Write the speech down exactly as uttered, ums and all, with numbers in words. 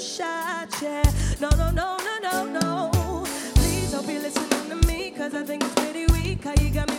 shot, yeah. No, no, no, no, no, no. Please don't be listening to me, cause I think it's pretty weak how you got me